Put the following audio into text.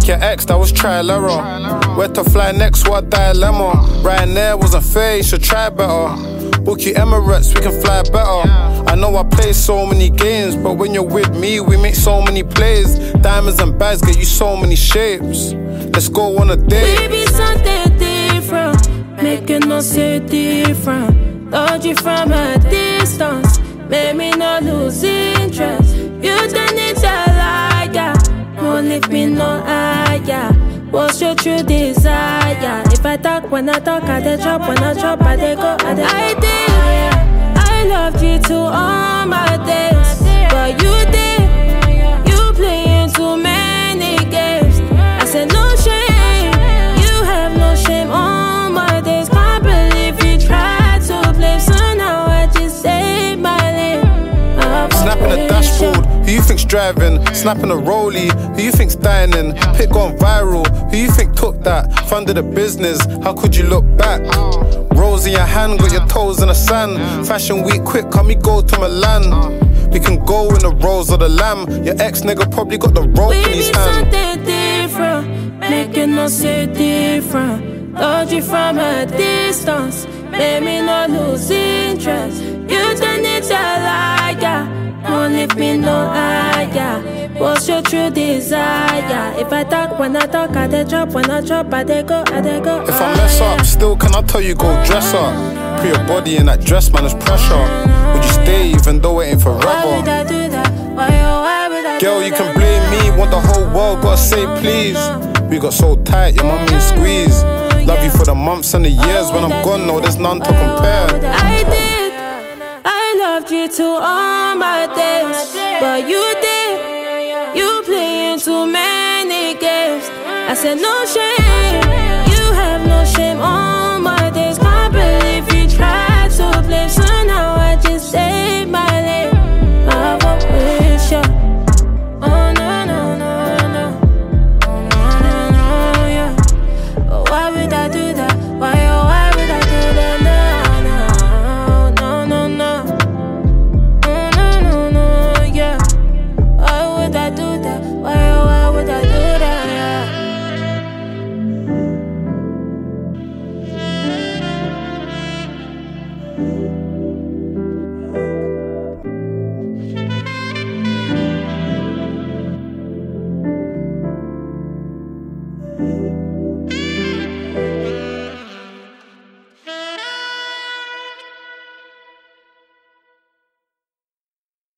Fuck your ex, that was trial error. Where to fly next, what a dilemma. Ryanair wasn't fair, you should try better. Book you Emirates, we can fly better. I know I play so many games, but when you're with me, we make so many plays. Diamonds and bags get you so many shapes. Let's go on a date. We be something different, making us say different. Dodge you from a distance, make me not lose interest. You turn it a liar, won't leave me no higher. What's your true desire? If I talk, when I talk, I dey drop. When I drop, I dey go, I did. I loved you to all my days, but you did. You playing too many games. I said no shame, you have no shame on my days. Can't believe you tried to blame, so now I just say my name. Snapping a dashboard, who you think's driving? Snapping a rollie, who you think's dining? Pick gone viral, who you think took that? Funded a business, how could you look back? Rose in your hand, got your toes in the sand. Fashion week quick, can we go to Milan? We can go in the rose of the lamb. Your ex nigga probably got the rope in his hand. We be something different, making us say different. Dodge you from a distance, make me not lose interest. You turn it a liar, won't leave me no higher. What's your true desire? If I talk, when I talk, I dey drop. When I drop, I dey go, I dey go. If I mess up, still can I tell you go dress up? Put your body in that dress, man, it's pressure. Would you stay even though it ain't Why would forever? I do that? Why would I Girl, do you that? can blame me, want the whole world, gotta say please. We got so tight, your mommy squeeze. Love you for the months and the years. When I'm gone, no, there's none to compare. I did, I loved you to all my days, but you did. You playing too many games. I said no shame.